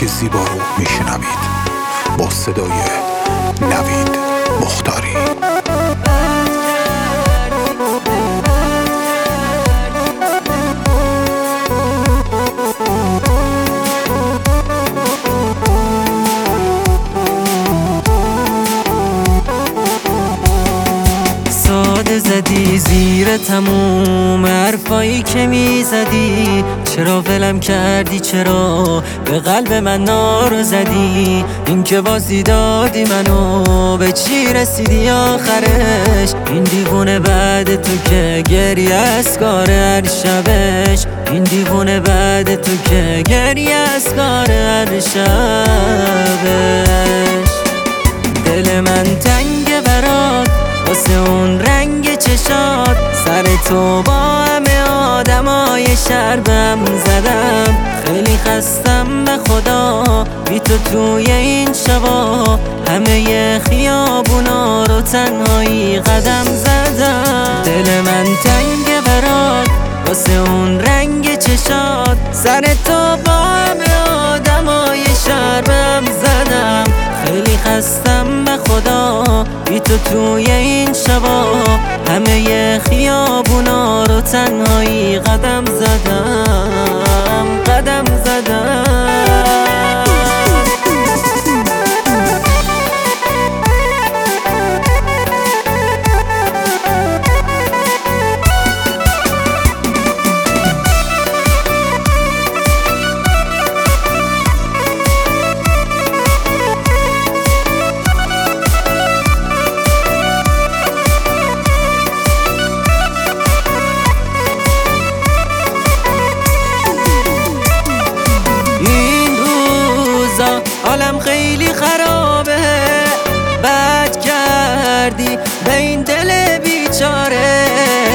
موسیقی زیبا رو میشنوید با صدای نوید مختاری. زدی زیر تموم حرفایی که میزدی، چرا ولم کردی؟ چرا به قلب من نار زدی؟ این که بازی دادی منو، به چی رسیدی آخرش؟ این دیوونه بعد تو که گریه از کار هر شبش، این دیوونه بعد تو که گریه از کار هر شبش. دل من تنگ برات واسه اون رنگ چشات، سر تو با همه آدمای شهر بهم زدم. خیلی خستم به خدا بی تو توی این شبا، همه خیابونا رو تنهایی قدم زدم. دل من تنگ برات واسه اون رنگ چشات، سر تو با همه آدمای شهر بهم زدم. خیلی خستم به خدا بی تو توی این شبا، همه خیابونا رو تنهایی قدم زدم. حالم خیلی خرابه، بد کردی به این دل بیچاره.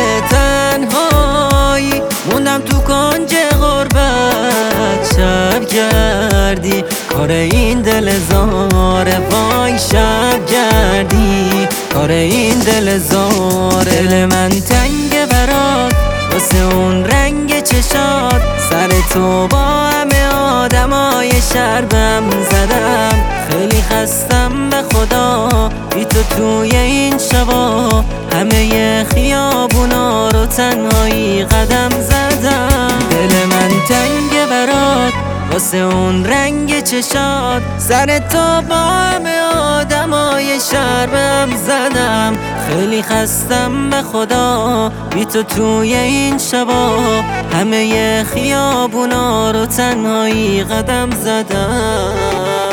تنهایی موندم تو کنج غربت، شب کردی کار این دل زاره. وای شب کردی کار این دل زاره. دل من تنگ برات واسه اون رنگ چشات، سر تو با همه آدمای شهر بهم زدم. خیلی خستم به خدا بی تو توی این شبا، همه خیابونا رو تنهایی قدم زدم. دل من تنگ برات واسه اون رنگ چشات، سر تو با همه آدمای شهر بهم زدم. خیلی خستم به خدا بی تو توی این شبا، همه خیابونا رو تنهایی قدم زدم.